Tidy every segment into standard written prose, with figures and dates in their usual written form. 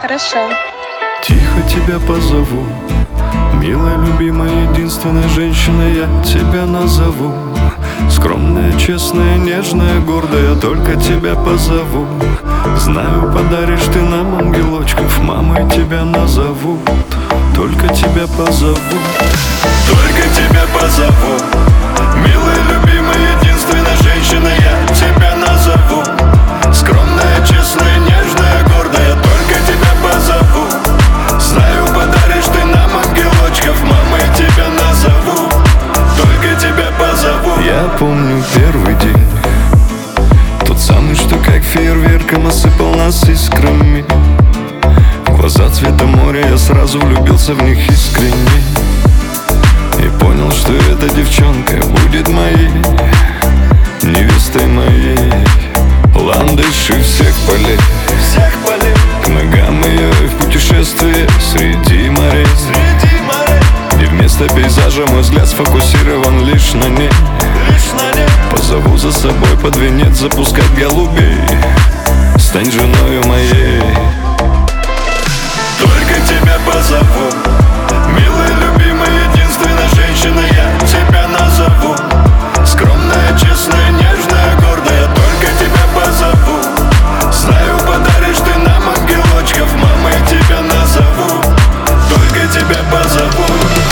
Хорошо. Тихо тебя позову, милая, любимая, единственная женщина, я тебя назову. Скромная, честная, нежная, гордая, только тебя позову. Знаю, подаришь ты нам ангелочков, мамой тебя назовут. Только тебя позову, только тебя позову. Милая, любимая, единственная женщина, я тебя назову. Скромная, честная, нежная, гордая, только тебя позову. Знаю, подаришь ты нам ангелочков, мамой тебя назову. Только тебя позову. Я помню первый день, тот самый, что как фейерверком осыпал нас искрами. Глаза цвета моря, я сразу влюбился в них искренне. И понял, что эта девчонка будет моей, невестой моей. Ландыши всех полей, к ногам ее и в путешествие среди морей. И вместо пейзажа мой взгляд сфокусирован лишь на ней. Позову за собой под венец запускать голубей. Стань женою моей. Только тебя позову, милая, любимая, единственная женщина, я тебя назову. Скромная, честная, нежная, гордая, только тебя позову. Знаю, подаришь ты нам ангелочков, мамой тебя назову. Только тебя позову.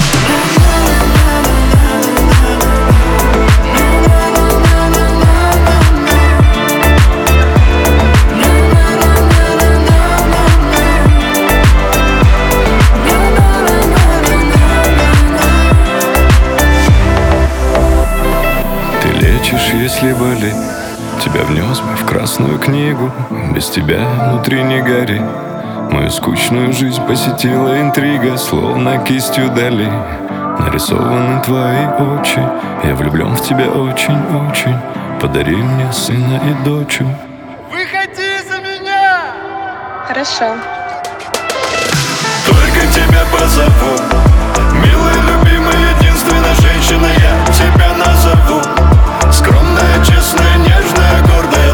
Если болит, тебя внес бы в красную книгу. Без тебя внутри не гори. Мою скучную жизнь посетила интрига, словно кистью дали нарисованы твои очи. Я влюблен в тебя очень-очень. Подари мне сына и дочь. Выходи за меня! Хорошо. Только тебя позову, милая, любимая, единственная женщина, я тебя назову. Скромная, честная, нежная, гордая,